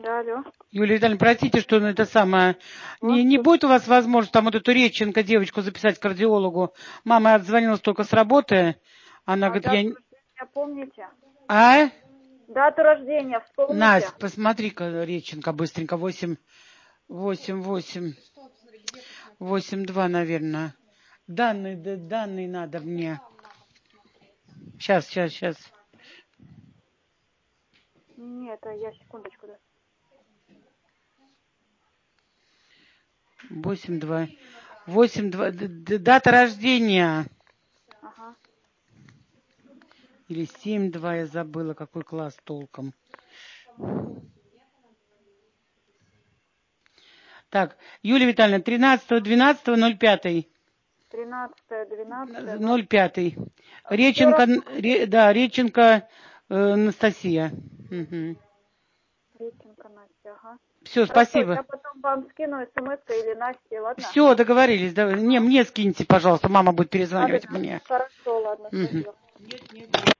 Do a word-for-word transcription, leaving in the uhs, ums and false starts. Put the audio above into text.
Да, алло. Юлия Витальевна, простите, что это самое... Не, не будет у вас возможности там вот эту Реченко девочку записать к кардиологу? Мама отзвонилась только с работы. Она А говорит, дату я... рождения помните? А? Дату рождения вспомните? Настя, посмотри-ка, Реченко, быстренько. Восемь, восемь, восемь. Восемь, два, наверное. Данные, да, данные надо мне. Сейчас, сейчас, сейчас. Нет, а я секундочку. Да. Восемь, два. Восемь, два. Дата рождения. Ага. Или семь, два, я забыла, какой класс толком. Так, Юлия Витальевна, тринадцатого двенадцатого ноль пятый. тринадцатое, двенадцатое, ноль пятый. Все Реченко, равно. ре, да, Реченко э, Анастасия. Угу. Реченко Настя, ага. Все, Хорошо, спасибо. я потом вам скину смс или Насте, ладно? Все, договорились. Да, не, мне скиньте, пожалуйста, мама будет перезванивать Да-да-да. мне. Хорошо, ладно, Угу. спасибо. Нет, нет.